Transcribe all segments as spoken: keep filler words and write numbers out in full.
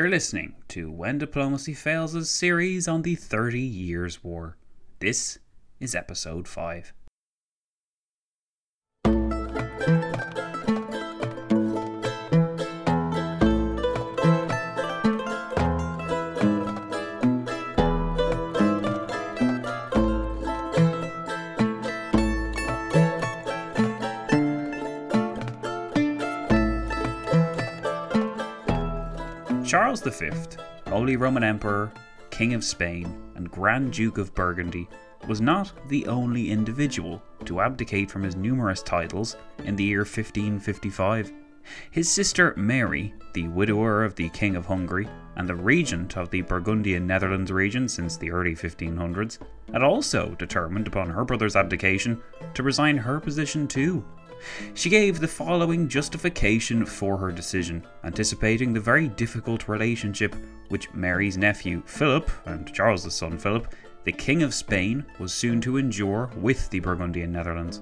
You're listening to When Diplomacy Fails' series on the Thirty Years' War. This is episode five. Charles the Fifth, Holy Roman Emperor, King of Spain, and Grand Duke of Burgundy, was not the only individual to abdicate from his numerous titles in the year fifteen fifty-five. His sister Mary, the widower of the King of Hungary and the regent of the Burgundian Netherlands region since the early fifteen hundreds, had also determined upon her brother's abdication to resign her position too. She gave the following justification for her decision, anticipating the very difficult relationship which Mary's nephew Philip, and Charles' son Philip, the King of Spain, was soon to endure with the Burgundian Netherlands.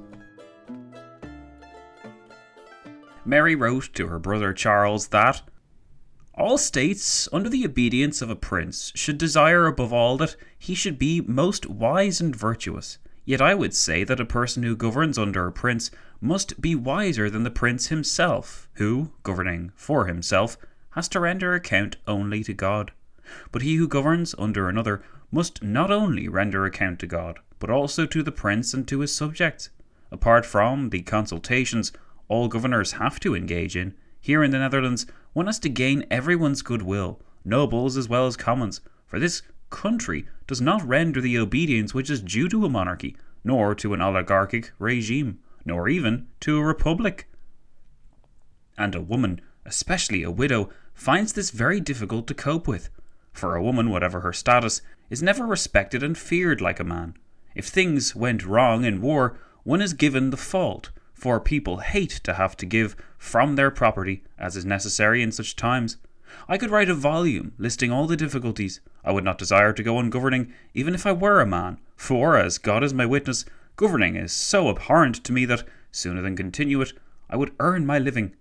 Mary wrote to her brother Charles that all states under the obedience of a prince should desire above all that he should be most wise and virtuous. Yet I would say that a person who governs under a prince must be wiser than the prince himself, who, governing for himself, has to render account only to God. But he who governs under another must not only render account to God, but also to the prince and to his subjects. Apart from the consultations all governors have to engage in, here in the Netherlands one has to gain everyone's goodwill, nobles as well as commons, for this country does not render the obedience which is due to a monarchy, nor to an oligarchic regime, nor even to a republic. And a woman, especially a widow, finds this very difficult to cope with. For a woman, whatever her status, is never respected and feared like a man. If things went wrong in war, one is given the fault, for people hate to have to give from their property, as is necessary in such times. I could write a volume listing all the difficulties. I would not desire to go on governing even if I were a man, for, as God is my witness, governing is so abhorrent to me that, sooner than continue it, I would earn my living.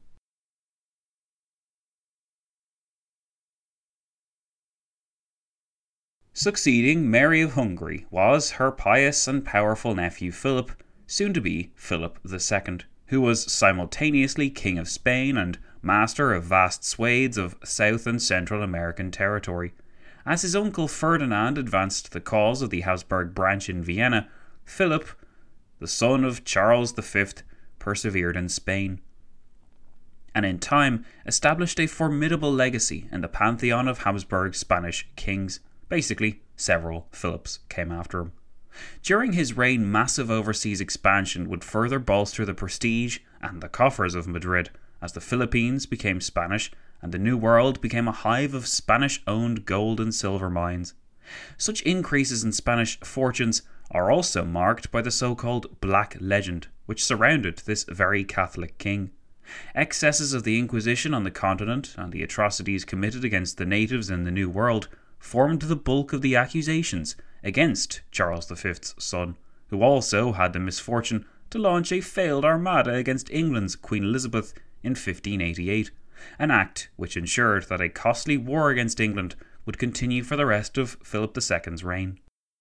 Succeeding Mary of Hungary was her pious and powerful nephew Philip, soon to be Philip the Second, who was simultaneously King of Spain and master of vast swathes of South and Central American territory. As his uncle Ferdinand advanced the cause of the Habsburg branch in Vienna, Philip, the son of Charles the Fifth, persevered in Spain, and in time established a formidable legacy in the pantheon of Habsburg Spanish kings. Basically, several Philips came after him. During his reign, massive overseas expansion would further bolster the prestige and the coffers of Madrid, as the Philippines became Spanish and the New World became a hive of Spanish-owned gold and silver mines. Such increases in Spanish fortunes are also marked by the so-called Black Legend, which surrounded this very Catholic king. Excesses of the Inquisition on the continent and the atrocities committed against the natives in the New World formed the bulk of the accusations against Charles the Fifth's son, who also had the misfortune to launch a failed armada against England's Queen Elizabeth in fifteen eighty-eight, an act which ensured that a costly war against England would continue for the rest of Philip the Second's reign.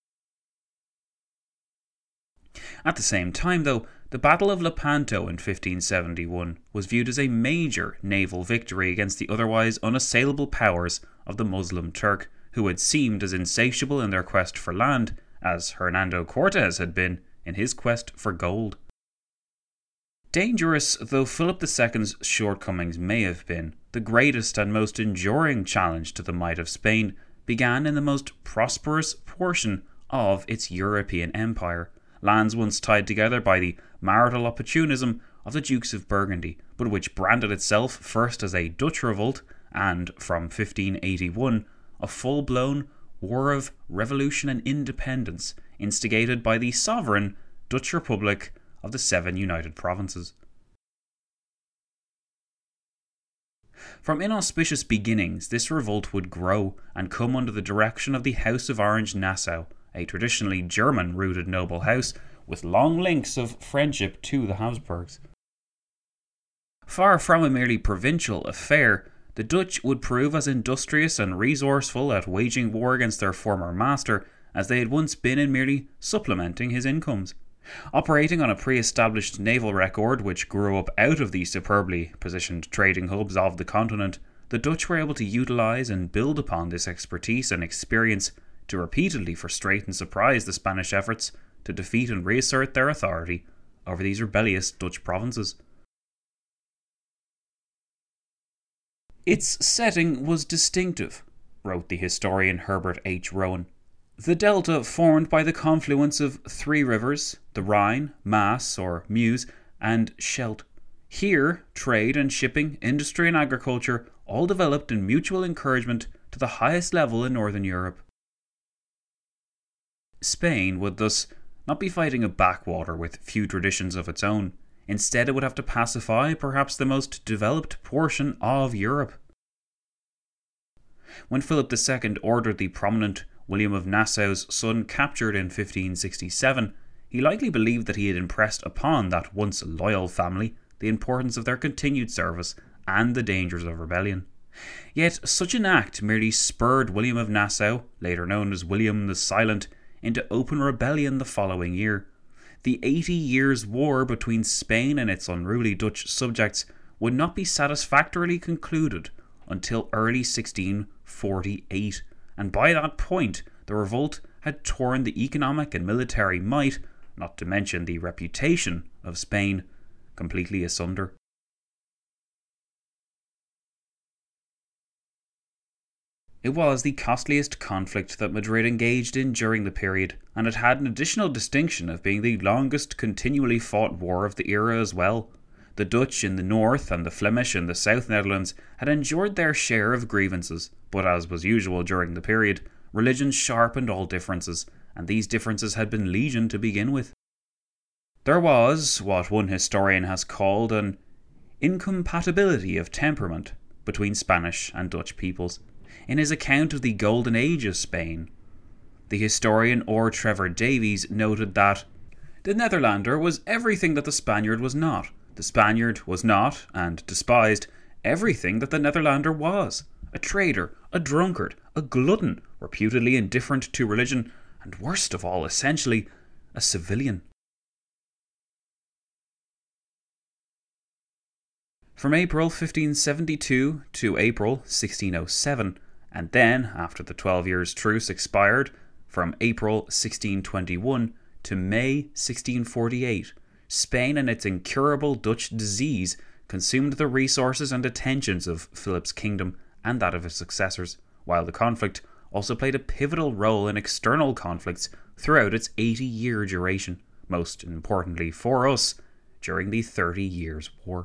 At the same time, though, the Battle of Lepanto in fifteen seventy-one was viewed as a major naval victory against the otherwise unassailable powers of the Muslim Turk, who had seemed as insatiable in their quest for land as Hernando Cortes had been in his quest for gold. Dangerous though Philip the Second's shortcomings may have been, the greatest and most enduring challenge to the might of Spain began in the most prosperous portion of its European empire, lands once tied together by the marital opportunism of the Dukes of Burgundy, but which branded itself first as a Dutch revolt and, from fifteen eighty-one, a full-blown war of revolution and independence instigated by the sovereign Dutch Republic of the Seven United Provinces. From inauspicious beginnings, this revolt would grow and come under the direction of the House of Orange-Nassau, a traditionally German-rooted noble house with long links of friendship to the Habsburgs. Far from a merely provincial affair, the the Dutch would prove as industrious and resourceful at waging war against their former master as they had once been in merely supplementing his incomes. Operating on a pre-established naval record which grew up out of the superbly positioned trading hubs of the continent, the Dutch were able to utilise and build upon this expertise and experience to repeatedly frustrate and surprise the Spanish efforts to defeat and reassert their authority over these rebellious Dutch provinces. Its setting was distinctive, wrote the historian Herbert H. Rowan. The delta formed by the confluence of three rivers, the Rhine, Maas or Meuse, and Scheldt. Here, trade and shipping, industry and agriculture all developed in mutual encouragement to the highest level in Northern Europe. Spain would thus not be fighting a backwater with few traditions of its own. Instead, it would have to pacify perhaps the most developed portion of Europe. When Philip the Second ordered the prominent William of Nassau's son captured in fifteen sixty-seven, he likely believed that he had impressed upon that once loyal family the importance of their continued service and the dangers of rebellion. Yet such an act merely spurred William of Nassau, later known as William the Silent, into open rebellion the following year. The Eighty Years' War between Spain and its unruly Dutch subjects would not be satisfactorily concluded until early sixteen forty-eight, and by that point the revolt had torn the economic and military might, not to mention the reputation, of Spain completely asunder. It was the costliest conflict that Madrid engaged in during the period, and it had an additional distinction of being the longest continually fought war of the era as well. The Dutch in the north and the Flemish in the South Netherlands had endured their share of grievances, but as was usual during the period, religion sharpened all differences, and these differences had been legion to begin with. There was what one historian has called an incompatibility of temperament between Spanish and Dutch peoples. In his account of the Golden Age of Spain, the historian R. Trevor Davies noted that the Netherlander was everything that the Spaniard was not. The Spaniard was not, and despised, everything that the Netherlander was. A traitor, a drunkard, a glutton, reputedly indifferent to religion, and worst of all, essentially, a civilian. From April fifteen seventy-two to April sixteen oh seven, and then, after the twelve years' truce expired, from April sixteen twenty-one to May sixteen forty-eight, Spain and its incurable Dutch disease consumed the resources and attentions of Philip's kingdom and that of his successors, while the conflict also played a pivotal role in external conflicts throughout its eighty-year duration, most importantly for us, during the Thirty Years' War.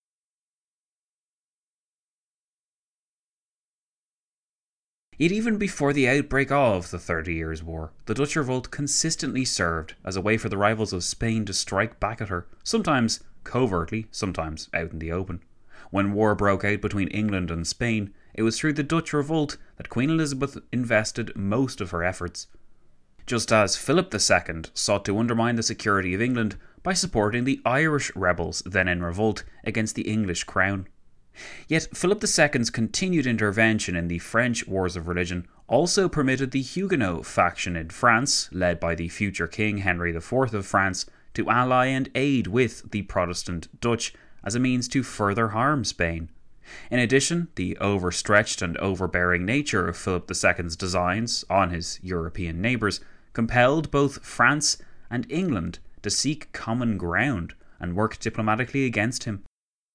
Yet even before the outbreak of the Thirty Years' War, the Dutch revolt consistently served as a way for the rivals of Spain to strike back at her, sometimes covertly, sometimes out in the open. When war broke out between England and Spain, it was through the Dutch revolt that Queen Elizabeth invested most of her efforts. Just as Philip the Second sought to undermine the security of England by supporting the Irish rebels then in revolt against the English crown. Yet Philip the Second's continued intervention in the French wars of religion also permitted the Huguenot faction in France, led by the future King Henry the Fourth of France, to ally and aid with the Protestant Dutch as a means to further harm Spain. In addition, the overstretched and overbearing nature of Philip the Second's designs on his European neighbours compelled both France and England to seek common ground and work diplomatically against him.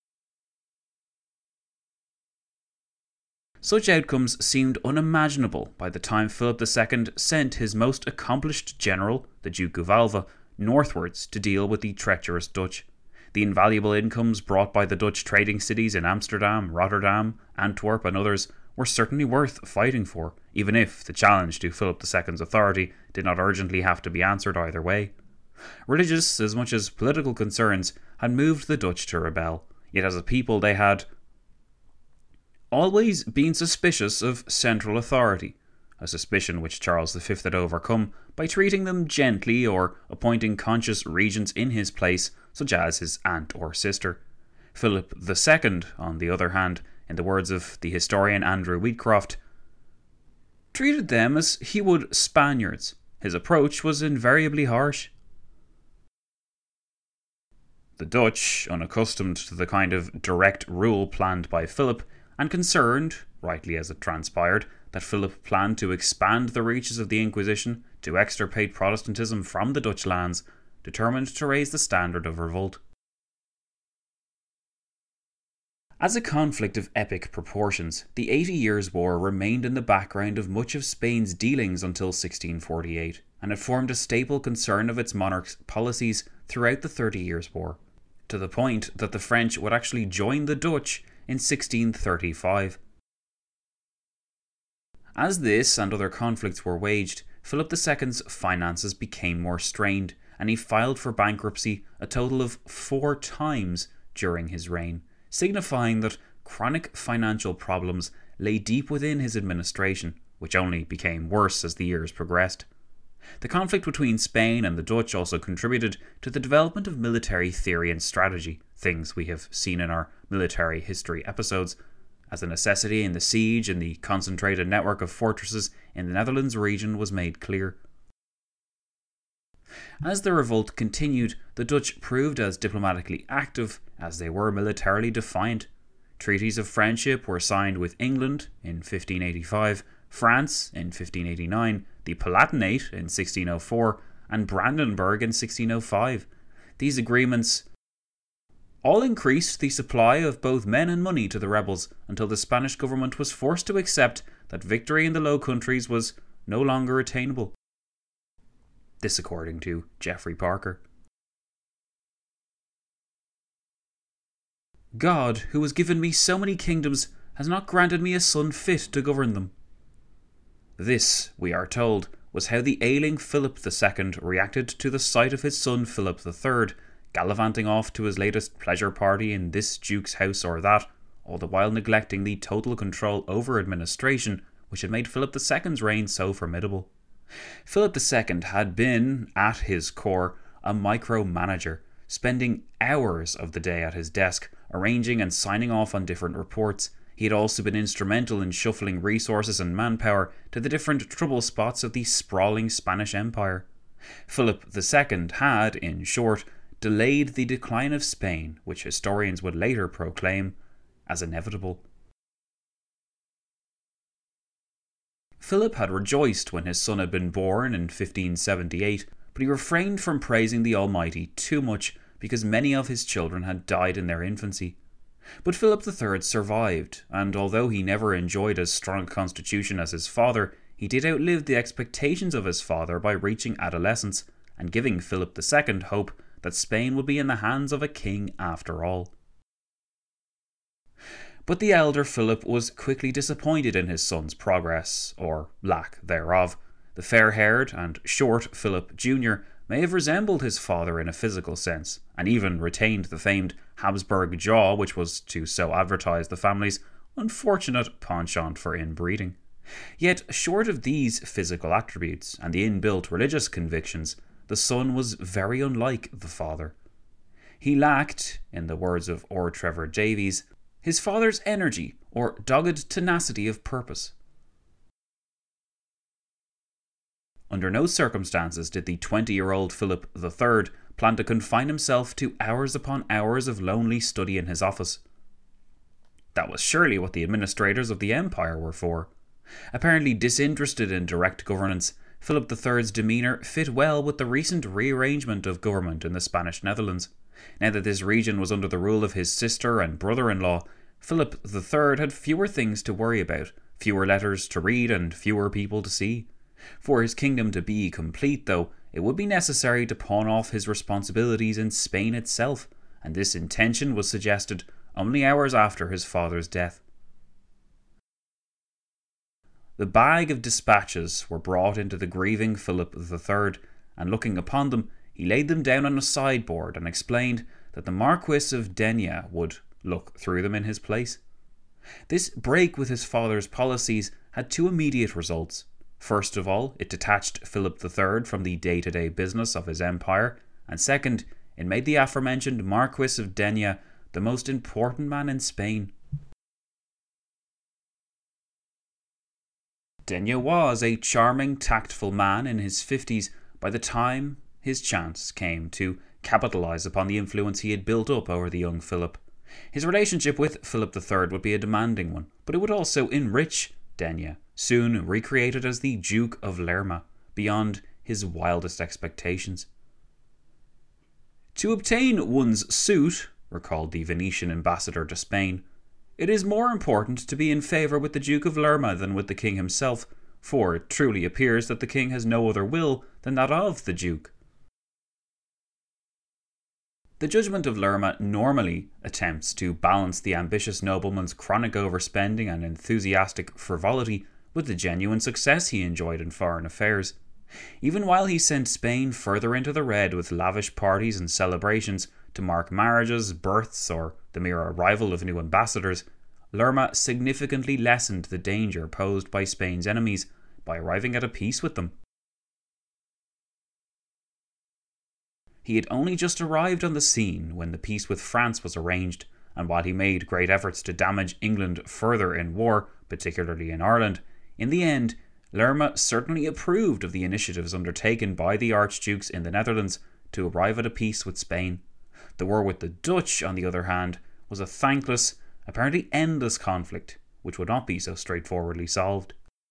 Such outcomes seemed unimaginable by the time Philip the Second sent his most accomplished general, the Duke of Alva, northwards to deal with the treacherous Dutch. The invaluable incomes brought by the Dutch trading cities in Amsterdam, Rotterdam, Antwerp and others were certainly worth fighting for, even if the challenge to Philip the Second's authority did not urgently have to be answered either way. Religious as much as political concerns had moved the Dutch to rebel, yet as a people they had always been suspicious of central authority, a suspicion which Charles the Fifth had overcome by treating them gently or appointing conscious regents in his place, such as his aunt or sister. Philip the Second, on the other hand, in the words of the historian Andrew Wheatcroft, treated them as he would Spaniards. His approach was invariably harsh. The Dutch, unaccustomed to the kind of direct rule planned by Philip, and concerned, rightly as it transpired, that Philip planned to expand the reaches of the Inquisition to extirpate Protestantism from the Dutch lands, determined to raise the standard of revolt. As a conflict of epic proportions, the Eighty Years' War remained in the background of much of Spain's dealings until sixteen forty-eight, and it formed a staple concern of its monarch's policies throughout the Thirty Years' War, to the point that the French would actually join the Dutch in sixteen thirty-five. As this and other conflicts were waged, Philip the Second's finances became more strained, and he filed for bankruptcy a total of four times during his reign, signifying that chronic financial problems lay deep within his administration, which only became worse as the years progressed. The conflict between Spain and the Dutch also contributed to the development of military theory and strategy, things we have seen in our military history episodes, as the necessity in the siege and the concentrated network of fortresses in the Netherlands region was made clear. As the revolt continued, the Dutch proved as diplomatically active as they were militarily defiant. Treaties of friendship were signed with England in fifteen eighty-five, France in fifteen eighty-nine, the Palatinate in sixteen oh four, and Brandenburg in sixteen oh five. These agreements all increased the supply of both men and money to the rebels until the Spanish government was forced to accept that victory in the Low Countries was no longer attainable. This according to Geoffrey Parker. God, who has given me so many kingdoms, has not granted me a son fit to govern them. This, we are told, was how the ailing Philip the Second reacted to the sight of his son Philip the Third, gallivanting off to his latest pleasure party in this duke's house or that, all the while neglecting the total control over administration which had made Philip the Second's reign so formidable. Philip the Second had been, at his core, a micromanager, spending hours of the day at his desk, arranging and signing off on different reports. He had also been instrumental in shuffling resources and manpower to the different trouble spots of the sprawling Spanish Empire. Philip the Second had, in short, delayed the decline of Spain, which historians would later proclaim as inevitable. Philip had rejoiced when his son had been born in fifteen seventy-eight, but he refrained from praising the Almighty too much because many of his children had died in their infancy. But Philip the Third survived, and although he never enjoyed as strong a constitution as his father, he did outlive the expectations of his father by reaching adolescence and giving Philip the Second hope that Spain would be in the hands of a king after all. But the elder Philip was quickly disappointed in his son's progress, or lack thereof. The fair-haired and short Philip Junior may have resembled his father in a physical sense, and even retained the famed Habsburg jaw which was to so advertise the family's unfortunate penchant for inbreeding. Yet, short of these physical attributes and the inbuilt religious convictions, the son was very unlike the father. He lacked, in the words of R. Trevor Davies, his father's energy or dogged tenacity of purpose. Under no circumstances did the twenty-year-old Philip the Third plan to confine himself to hours upon hours of lonely study in his office. That was surely what the administrators of the empire were for. Apparently disinterested in direct governance, Philip the Third's demeanour fit well with the recent rearrangement of government in the Spanish Netherlands. Now that this region was under the rule of his sister and brother-in-law, Philip the Third had fewer things to worry about, fewer letters to read and fewer people to see. For his kingdom to be complete, though, it would be necessary to pawn off his responsibilities in Spain itself, and this intention was suggested only hours after his father's death. The bag of dispatches were brought into the grieving Philip the Third, and looking upon them, he laid them down on a sideboard and explained that the Marquis of Denia would look through them in his place. This break with his father's policies had two immediate results. First of all, it detached Philip the Third from the day-to-day business of his empire, and second, it made the aforementioned Marquis of Denia the most important man in Spain. Denye was a charming, tactful man in his fifties by the time his chance came to capitalise upon the influence he had built up over the young Philip. His relationship with Philip the Third would be a demanding one, but it would also enrich Denye, soon recreated as the Duke of Lerma, beyond his wildest expectations. To obtain one's suit, recalled the Venetian ambassador to Spain, it is more important to be in favour with the Duke of Lerma than with the king himself, for it truly appears that the king has no other will than that of the Duke. The judgment of Lerma normally attempts to balance the ambitious nobleman's chronic overspending and enthusiastic frivolity with the genuine success he enjoyed in foreign affairs. Even while he sent Spain further into the red with lavish parties and celebrations to mark marriages, births, or the mere arrival of new ambassadors, Lerma significantly lessened the danger posed by Spain's enemies by arriving at a peace with them. He had only just arrived on the scene when the peace with France was arranged, and while he made great efforts to damage England further in war, particularly in Ireland, in the end, Lerma certainly approved of the initiatives undertaken by the archdukes in the Netherlands to arrive at a peace with Spain. The war with the Dutch, on the other hand, was a thankless, apparently endless conflict, which would not be so straightforwardly solved.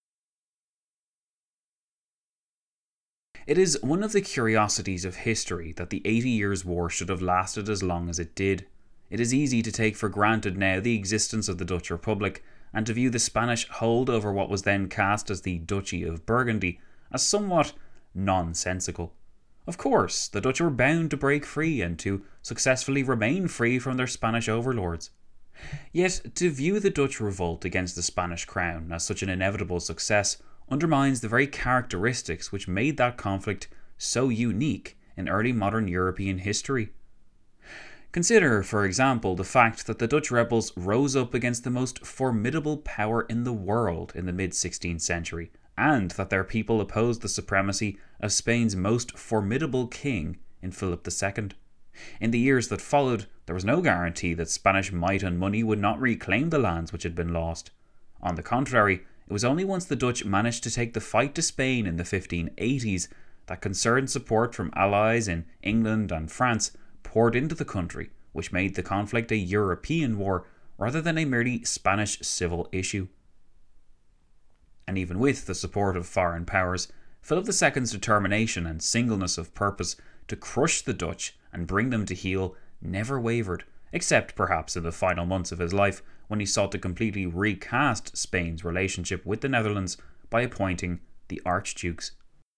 It is one of the curiosities of history that the Eighty Years' War should have lasted as long as it did. It is easy to take for granted now the existence of the Dutch Republic, and to view the Spanish hold over what was then cast as the Duchy of Burgundy as somewhat nonsensical. Of course, the Dutch were bound to break free and to successfully remain free from their Spanish overlords. Yet, to view the Dutch revolt against the Spanish crown as such an inevitable success undermines the very characteristics which made that conflict so unique in early modern European history. Consider, for example, the fact that the Dutch rebels rose up against the most formidable power in the world in the mid-sixteenth century, and that their people opposed the supremacy of Spain's most formidable king in Philip the Second. In the years that followed, there was no guarantee that Spanish might and money would not reclaim the lands which had been lost. On the contrary, it was only once the Dutch managed to take the fight to Spain in the fifteen eighties that concerned support from allies in England and France poured into the country, which made the conflict a European war rather than a merely Spanish civil issue. And even with the support of foreign powers, Philip the Second's determination and singleness of purpose to crush the Dutch and bring them to heel never wavered, except perhaps in the final months of his life when he sought to completely recast Spain's relationship with the Netherlands by appointing the archdukes.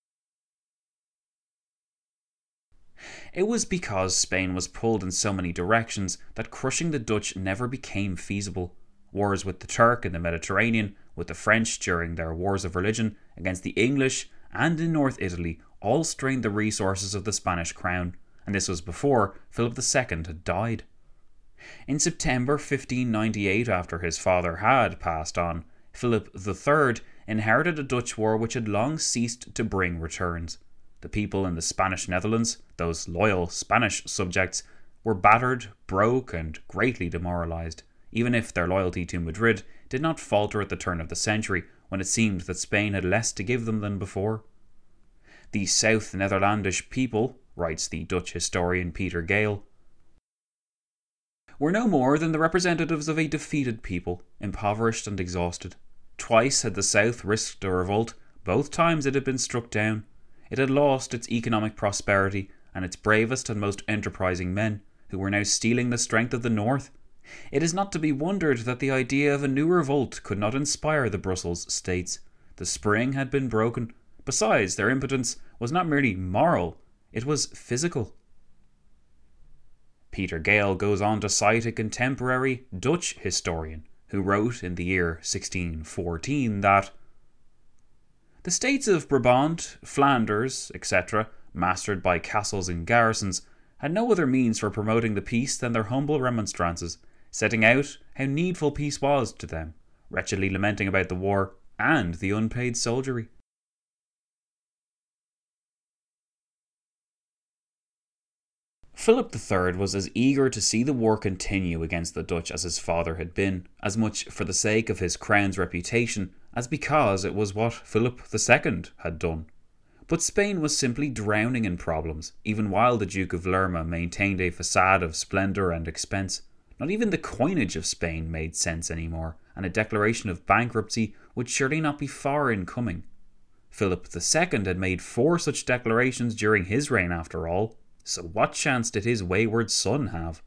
It was because Spain was pulled in so many directions that crushing the Dutch never became feasible. Wars with the Turk in the Mediterranean, with the French during their wars of religion, against the English, and in North Italy all strained the resources of the Spanish crown, and this was before Philip the Second had died. In September fifteen ninety-eight, after his father had passed on, Philip the Third inherited a Dutch war which had long ceased to bring returns. The people in the Spanish Netherlands, those loyal Spanish subjects, were battered, broke, and greatly demoralised, even if their loyalty to Madrid did not falter at the turn of the century, when it seemed that Spain had less to give them than before. The South Netherlandish people, writes the Dutch historian Peter Gale, were no more than the representatives of a defeated people, impoverished and exhausted. Twice had the South risked a revolt, both times it had been struck down. It had lost its economic prosperity and its bravest and most enterprising men, who were now stealing the strength of the North. It is not to be wondered that the idea of a new revolt could not inspire the Brussels states. The spring had been broken. Besides, their impotence was not merely moral, it was physical. Peter Gale goes on to cite a contemporary Dutch historian who wrote in the year sixteen fourteen that the states of Brabant, Flanders, et cetera, mastered by castles and garrisons, had no other means for promoting the peace than their humble remonstrances, setting out how needful peace was to them, wretchedly lamenting about the war and the unpaid soldiery. Philip the Third was as eager to see the war continue against the Dutch as his father had been, as much for the sake of his crown's reputation as because it was what Philip the Second had done. But Spain was simply drowning in problems, even while the Duke of Lerma maintained a facade of splendour and expense. Not even the coinage of Spain made sense anymore, and a declaration of bankruptcy would surely not be far in coming. Philip the Second had made four such declarations during his reign after all, so what chance did his wayward son have?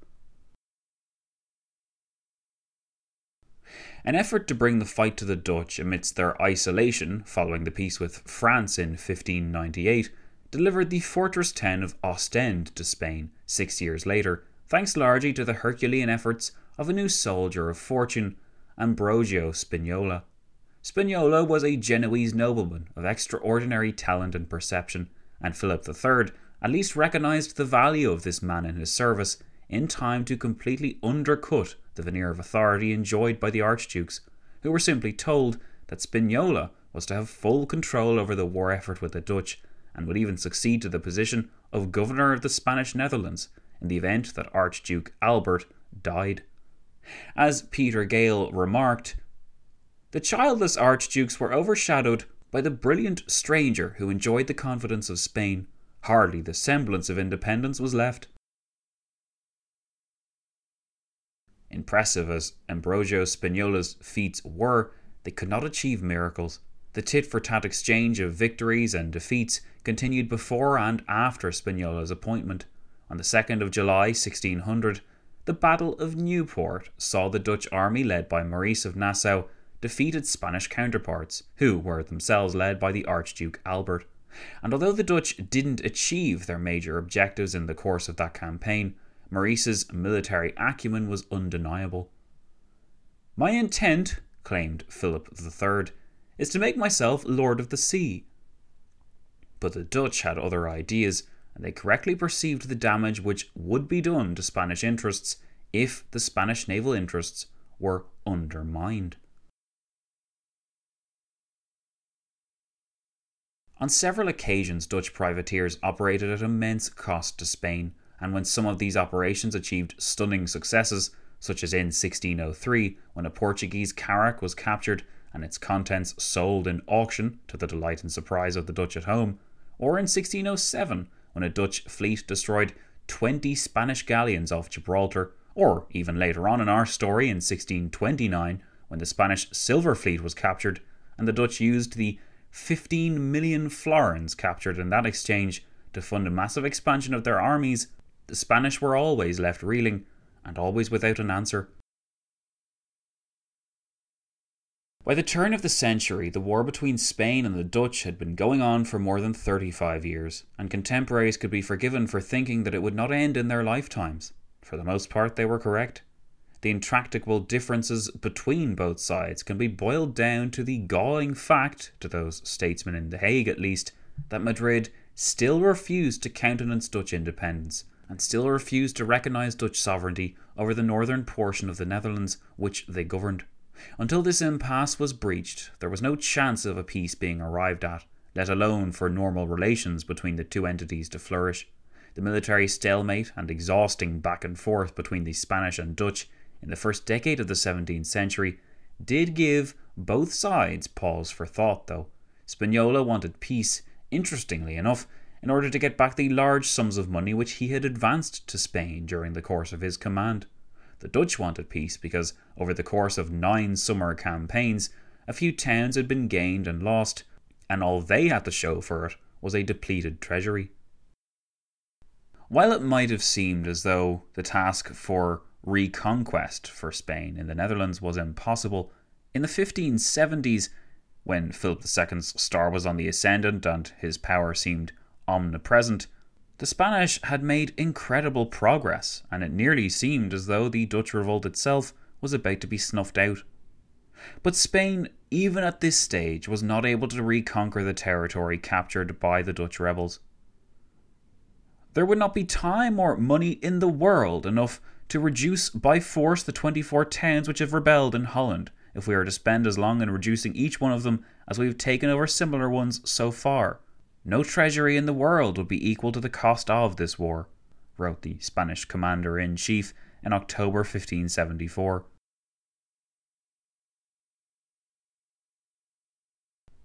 An effort to bring the fight to the Dutch amidst their isolation following the peace with France in fifteen ninety-eight delivered the fortress town of Ostend to Spain six years later, thanks largely to the Herculean efforts of a new soldier of fortune, Ambrogio Spinola. Spinola was a Genoese nobleman of extraordinary talent and perception, and Philip the Third at least recognised the value of this man in his service in time to completely undercut the veneer of authority enjoyed by the archdukes, who were simply told that Spinola was to have full control over the war effort with the Dutch, and would even succeed to the position of governor of the Spanish Netherlands in the event that Archduke Albert died. As Peter Gale remarked, "The childless archdukes were overshadowed by the brilliant stranger who enjoyed the confidence of Spain. Hardly the semblance of independence was left." Impressive as Ambrogio Spinola's feats were, they could not achieve miracles. The tit-for-tat exchange of victories and defeats continued before and after Spinola's appointment. On the second of July sixteen hundred, the Battle of Newport saw the Dutch army led by Maurice of Nassau defeat its Spanish counterparts, who were themselves led by the Archduke Albert. And although the Dutch didn't achieve their major objectives in the course of that campaign, Maurice's military acumen was undeniable. "My intent," claimed Philip the Third, "is to make myself Lord of the Sea." But the Dutch had other ideas, and they correctly perceived the damage which would be done to Spanish interests if the Spanish naval interests were undermined. On several occasions, Dutch privateers operated at immense cost to Spain, and when some of these operations achieved stunning successes, such as in sixteen oh three when a Portuguese carrack was captured and its contents sold in auction to the delight and surprise of the Dutch at home, or in sixteen oh seven when a Dutch fleet destroyed twenty Spanish galleons off Gibraltar, or even later on in our story in sixteen twenty-nine when the Spanish silver fleet was captured and the Dutch used the fifteen million florins captured in that exchange to fund a massive expansion of their armies, the Spanish were always left reeling, and always without an answer. By the turn of the century, the war between Spain and the Dutch had been going on for more than thirty-five years, and contemporaries could be forgiven for thinking that it would not end in their lifetimes. For the most part, they were correct. The intractable differences between both sides can be boiled down to the galling fact, to those statesmen in The Hague at least, that Madrid still refused to countenance Dutch independence, and still refused to recognise Dutch sovereignty over the northern portion of the Netherlands which they governed. Until this impasse was breached, there was no chance of a peace being arrived at, let alone for normal relations between the two entities to flourish. The military stalemate and exhausting back and forth between the Spanish and Dutch in the first decade of the seventeenth century did give both sides pause for thought, though. Spinola wanted peace, interestingly enough, in order to get back the large sums of money which he had advanced to Spain during the course of his command. The Dutch wanted peace because, over the course of nine summer campaigns, a few towns had been gained and lost, and all they had to show for it was a depleted treasury. While it might have seemed as though the task for reconquest for Spain in the Netherlands was impossible, in the fifteen seventies, when Philip the Second's star was on the ascendant and his power seemed omnipresent, the Spanish had made incredible progress, and it nearly seemed as though the Dutch revolt itself was about to be snuffed out. But Spain, even at this stage, was not able to reconquer the territory captured by the Dutch rebels. There would not be time or money in the world enough to reduce by force the twenty-four towns which have rebelled in Holland, if we are to spend as long in reducing each one of them as we have taken over similar ones so far. No treasury in the world would be equal to the cost of this war, wrote the Spanish commander-in-chief in October fifteen seventy-four.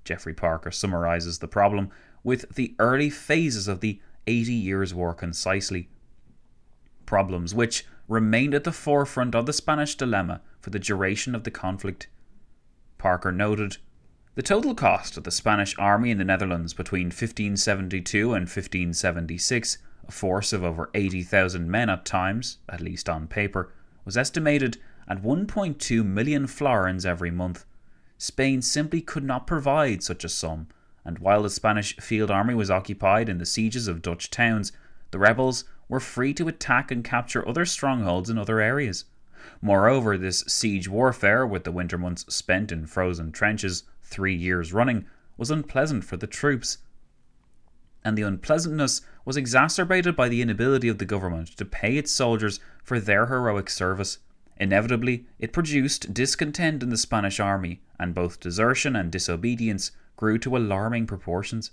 Geoffrey Parker summarises the problem with the early phases of the Eighty Years' War concisely. Problems which remained at the forefront of the Spanish dilemma for the duration of the conflict. Parker noted, "The total cost of the Spanish army in the Netherlands between fifteen seventy-two and fifteen seventy-six, a force of over eighty thousand men at times, at least on paper, was estimated at one point two million florins every month. Spain simply could not provide such a sum, and while the Spanish field army was occupied in the sieges of Dutch towns, the rebels were free to attack and capture other strongholds in other areas. Moreover, this siege warfare, with the winter months spent in frozen trenches three years running, was unpleasant for the troops, and the unpleasantness was exacerbated by the inability of the government to pay its soldiers for their heroic service. Inevitably, it produced discontent in the Spanish army, and both desertion and disobedience grew to alarming proportions."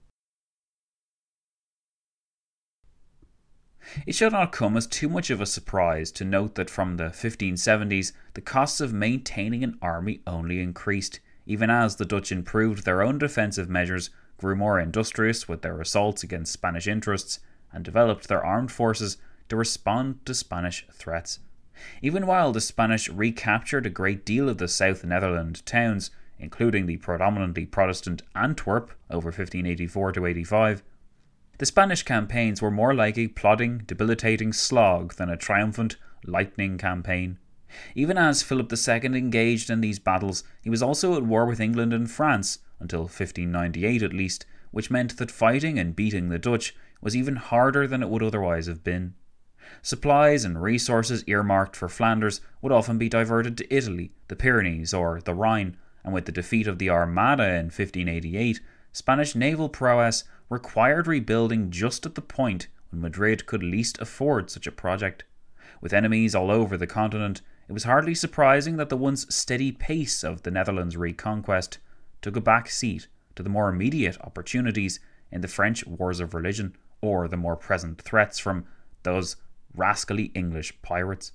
It should not come as too much of a surprise to note that from the fifteen seventies, the costs of maintaining an army only increased, even as the Dutch improved their own defensive measures, grew more industrious with their assaults against Spanish interests, and developed their armed forces to respond to Spanish threats. Even while the Spanish recaptured a great deal of the South Netherland towns, including the predominantly Protestant Antwerp over fifteen eighty-four to eighty-five, the Spanish campaigns were more like a plodding, debilitating slog than a triumphant, lightning campaign. Even as Philip the Second engaged in these battles, he was also at war with England and France, until fifteen ninety-eight at least, which meant that fighting and beating the Dutch was even harder than it would otherwise have been. Supplies and resources earmarked for Flanders would often be diverted to Italy, the Pyrenees, or the Rhine, and with the defeat of the Armada in fifteen eighty-eight, Spanish naval prowess required rebuilding just at the point when Madrid could least afford such a project. With enemies all over the continent, it was hardly surprising that the once steady pace of the Netherlands' reconquest took a back seat to the more immediate opportunities in the French wars of religion, or the more present threats from those rascally English pirates.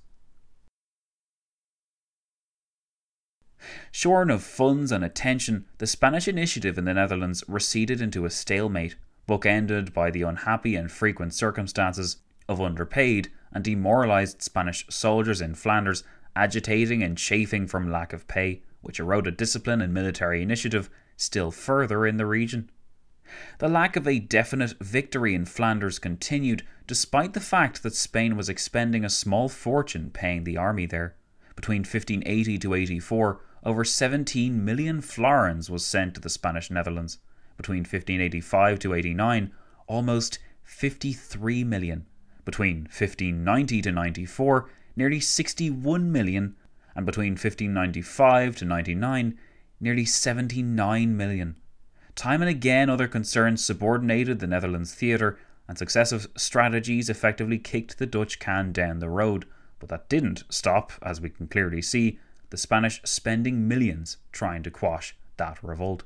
Shorn of funds and attention, the Spanish initiative in the Netherlands receded into a stalemate, bookended by the unhappy and frequent circumstances of underpaid and demoralised Spanish soldiers in Flanders agitating and chafing from lack of pay, which eroded discipline and military initiative still further in the region. The lack of a definite victory in Flanders continued, despite the fact that Spain was expending a small fortune paying the army there. Between fifteen eighty to eighty-four, over seventeen million florins was sent to the Spanish Netherlands. Between fifteen eighty-five to eighty-nine, almost fifty-three million. Between fifteen ninety to ninety-four, nearly sixty-one million. And between fifteen ninety-five to ninety-nine, nearly seventy-nine million. Time and again, other concerns subordinated the Netherlands theatre, and successive strategies effectively kicked the Dutch can down the road, but that didn't stop, as we can clearly see, the Spanish spending millions trying to quash that revolt.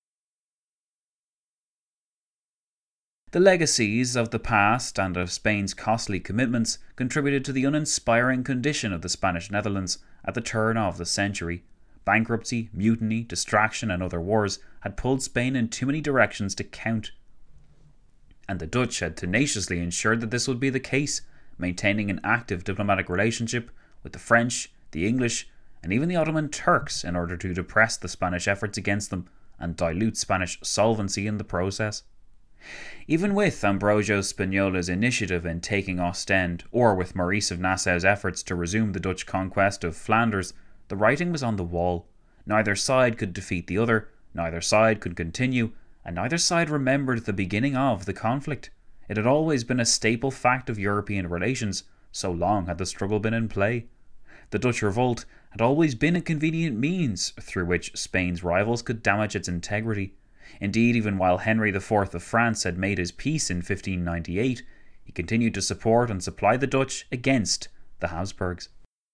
The legacies of the past and of Spain's costly commitments contributed to the uninspiring condition of the Spanish Netherlands at the turn of the century. Bankruptcy, mutiny, distraction and other wars had pulled Spain in too many directions to count. And the Dutch had tenaciously ensured that this would be the case, maintaining an active diplomatic relationship with the French, the English, and even the Ottoman Turks in order to depress the Spanish efforts against them and dilute Spanish solvency in the process. Even with Ambrogio Spinola's initiative in taking Ostend, or with Maurice of Nassau's efforts to resume the Dutch conquest of Flanders, the writing was on the wall. Neither side could defeat the other, neither side could continue, and neither side remembered the beginning of the conflict. It had always been a staple fact of European relations, so long had the struggle been in play. The Dutch revolt had always been a convenient means through which Spain's rivals could damage its integrity. Indeed, even while Henry the Fourth of France had made his peace in fifteen ninety-eight, he continued to support and supply the Dutch against the Habsburgs.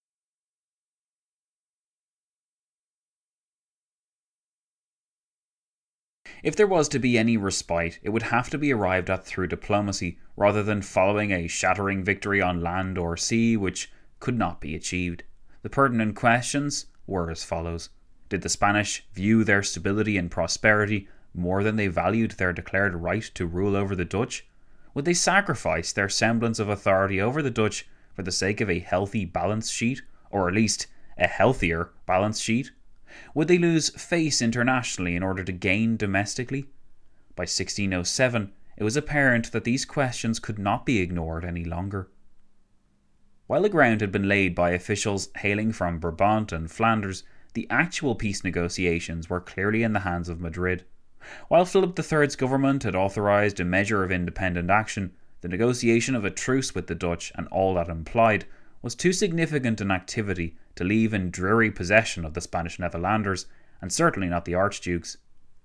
If there was to be any respite, it would have to be arrived at through diplomacy, rather than following a shattering victory on land or sea, which could not be achieved. The pertinent questions were as follows. Did the Spanish view their stability and prosperity more than they valued their declared right to rule over the Dutch? Would they sacrifice their semblance of authority over the Dutch for the sake of a healthy balance sheet, or at least a healthier balance sheet? Would they lose face internationally in order to gain domestically? By sixteen oh seven, it was apparent that these questions could not be ignored any longer. While the ground had been laid by officials hailing from Brabant and Flanders, the actual peace negotiations were clearly in the hands of Madrid. While Philip the Third's government had authorised a measure of independent action, the negotiation of a truce with the Dutch and all that implied was too significant an activity to leave in dreary possession of the Spanish Netherlanders, and certainly not the archdukes.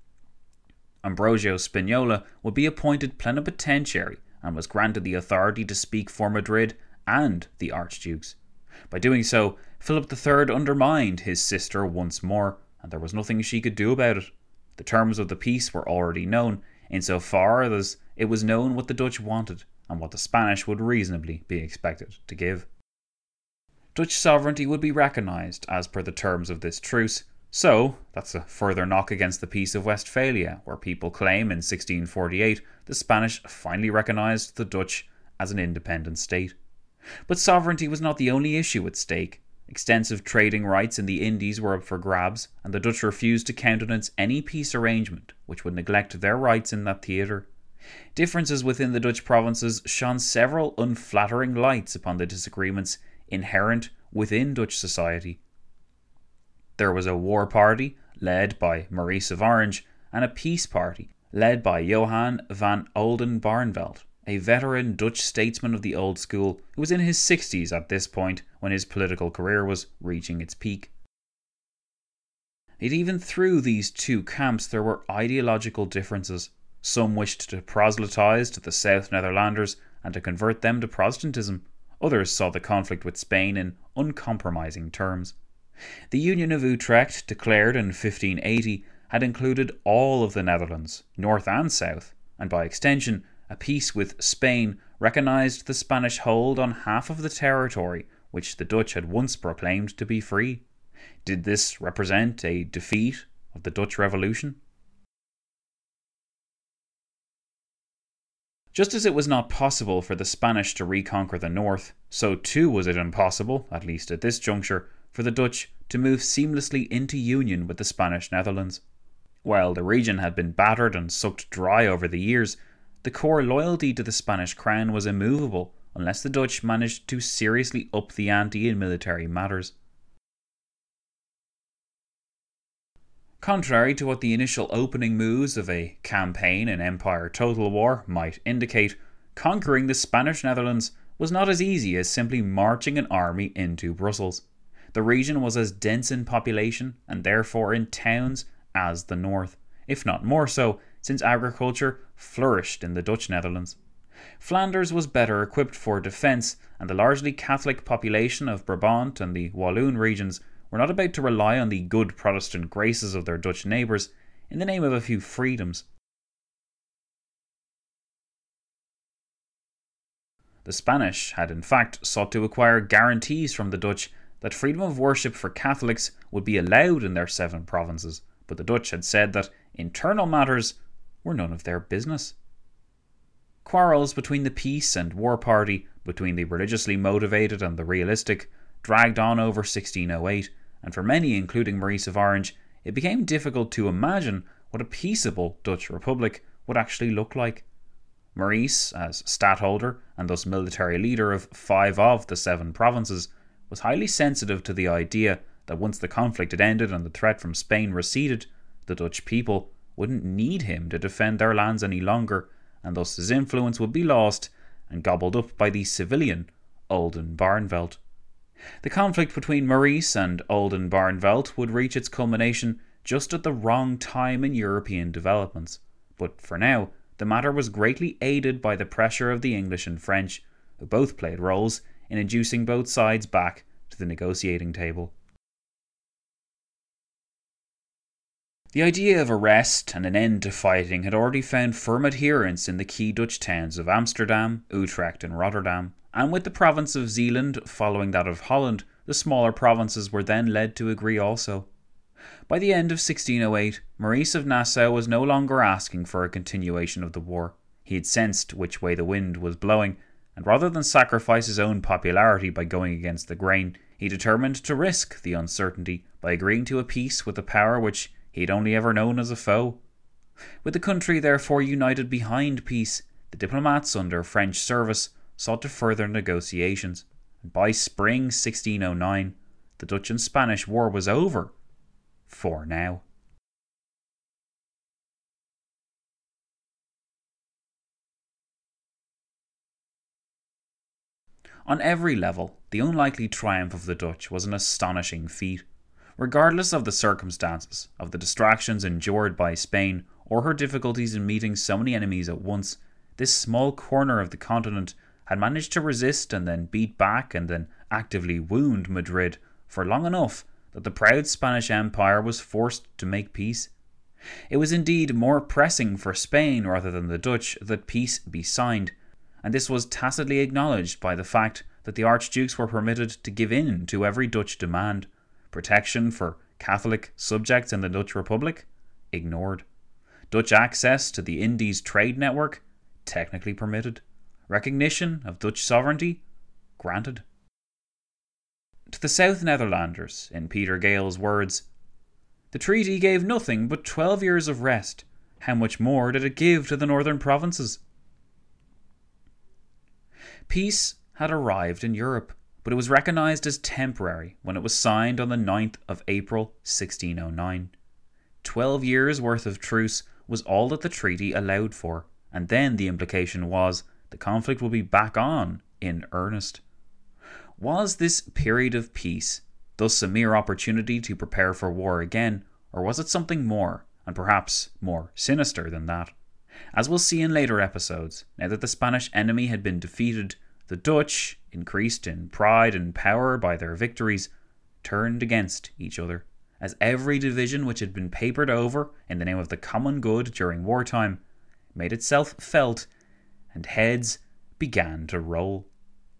Ambrosio Spinola would be appointed plenipotentiary and was granted the authority to speak for Madrid and the archdukes. By doing so, Philip the Third undermined his sister once more, and there was nothing she could do about it. The terms of the peace were already known, insofar as it was known what the Dutch wanted and what the Spanish would reasonably be expected to give. Dutch sovereignty would be recognised as per the terms of this truce, so that's a further knock against the Peace of Westphalia, where people claim in sixteen forty-eight the Spanish finally recognised the Dutch as an independent state. But sovereignty was not the only issue at stake. Extensive trading rights in the Indies were up for grabs, and the Dutch refused to countenance any peace arrangement which would neglect their rights in that theatre. Differences within the Dutch provinces shone several unflattering lights upon the disagreements inherent within Dutch society. There was a war party, led by Maurice of Orange, and a peace party, led by Johan van Oldenbarnevelt, a veteran Dutch statesman of the old school who was in his sixties at this point when his political career was reaching its peak. Yet even through these two camps there were ideological differences. Some wished to proselytise to the South Netherlanders and to convert them to Protestantism. Others saw the conflict with Spain in uncompromising terms. The Union of Utrecht, declared in fifteen eighty, had included all of the Netherlands, north and south, and by extension, a peace with Spain recognised the Spanish hold on half of the territory which the Dutch had once proclaimed to be free. Did this represent a defeat of the Dutch Revolution? Just as it was not possible for the Spanish to reconquer the north, so too was it impossible, at least at this juncture, for the Dutch to move seamlessly into union with the Spanish Netherlands. While the region had been battered and sucked dry over the years, the core loyalty to the Spanish crown was immovable unless the Dutch managed to seriously up the ante in military matters. Contrary to what the initial opening moves of a campaign in Empire Total War might indicate, conquering the Spanish Netherlands was not as easy as simply marching an army into Brussels. The region was as dense in population, and therefore in towns, as the north, if not more so, since agriculture flourished in the Dutch Netherlands. Flanders was better equipped for defence, and the largely Catholic population of Brabant and the Walloon regions were not about to rely on the good Protestant graces of their Dutch neighbours in the name of a few freedoms. The Spanish had in fact sought to acquire guarantees from the Dutch that freedom of worship for Catholics would be allowed in their seven provinces, but the Dutch had said that internal matters were none of their business. Quarrels between the peace and war party, between the religiously motivated and the realistic, dragged on over sixteen oh eight, and for many, including Maurice of Orange, it became difficult to imagine what a peaceable Dutch republic would actually look like. Maurice, as stadtholder and thus military leader of five of the seven provinces, was highly sensitive to the idea that once the conflict had ended and the threat from Spain receded, the Dutch people wouldn't need him to defend their lands any longer, and thus his influence would be lost and gobbled up by the civilian Oldenbarnevelt. The conflict between Maurice and Oldenbarnevelt would reach its culmination just at the wrong time in European developments, but for now the matter was greatly aided by the pressure of the English and French, who both played roles in inducing both sides back to the negotiating table. The idea of arrest and an end to fighting had already found firm adherence in the key Dutch towns of Amsterdam, Utrecht and Rotterdam, and with the province of Zeeland following that of Holland, the smaller provinces were then led to agree also. By the end of sixteen oh eight, Maurice of Nassau was no longer asking for a continuation of the war. He had sensed which way the wind was blowing, and rather than sacrifice his own popularity by going against the grain, he determined to risk the uncertainty by agreeing to a peace with a power which he had only ever known as a foe. With the country therefore united behind peace, the diplomats under French service sought to further negotiations, and by spring sixteen oh nine, the Dutch and Spanish war was over. For now. On every level, the unlikely triumph of the Dutch was an astonishing feat. Regardless of the circumstances, of the distractions endured by Spain, or her difficulties in meeting so many enemies at once, this small corner of the continent had managed to resist and then beat back and then actively wound Madrid for long enough that the proud Spanish Empire was forced to make peace. It was indeed more pressing for Spain rather than the Dutch that peace be signed, and this was tacitly acknowledged by the fact that the archdukes were permitted to give in to every Dutch demand. Protection for Catholic subjects in the Dutch Republic? Ignored. Dutch access to the Indies trade network? Technically permitted. Recognition of Dutch sovereignty? Granted. To the South Netherlanders, in Peter Gale's words, "The treaty gave nothing but twelve years of rest. How much more did it give to the northern provinces?" Peace had arrived in Europe, but it was recognised as temporary when it was signed on the ninth of April sixteen oh nine. Twelve years' worth of truce was all that the treaty allowed for, and then the implication was the conflict will be back on in earnest. Was this period of peace thus a mere opportunity to prepare for war again, or was it something more, and perhaps more sinister than that? As we'll see in later episodes, now that the Spanish enemy had been defeated, the Dutch, increased in pride and power by their victories, turned against each other, as every division which had been papered over in the name of the common good during wartime made itself felt, and heads began to roll.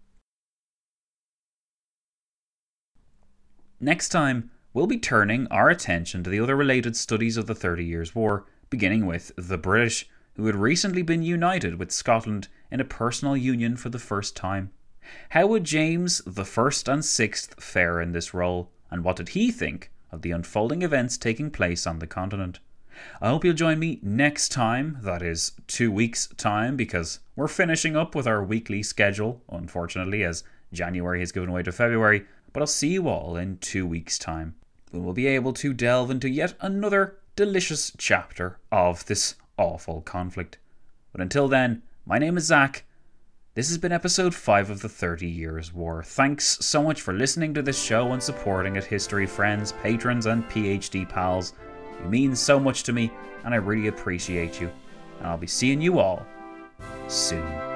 Next time, we'll be turning our attention to the other related studies of the Thirty Years' War, beginning with the British, who had recently been united with Scotland in a personal union for the first time. How would James the First and Sixth fare in this role, and what did he think of the unfolding events taking place on the continent? I hope you'll join me next time, that is, two weeks' time, because we're finishing up with our weekly schedule, unfortunately, as January has given way to February, but I'll see you all in two weeks' time, when we'll be able to delve into yet another delicious chapter of this awful conflict. But until then, my name is Zach. This has been episode five of the Thirty Years' War. Thanks so much for listening to this show and supporting it, history friends, patrons and PhD pals. You mean so much to me, and I really appreciate you. And I'll be seeing you all soon.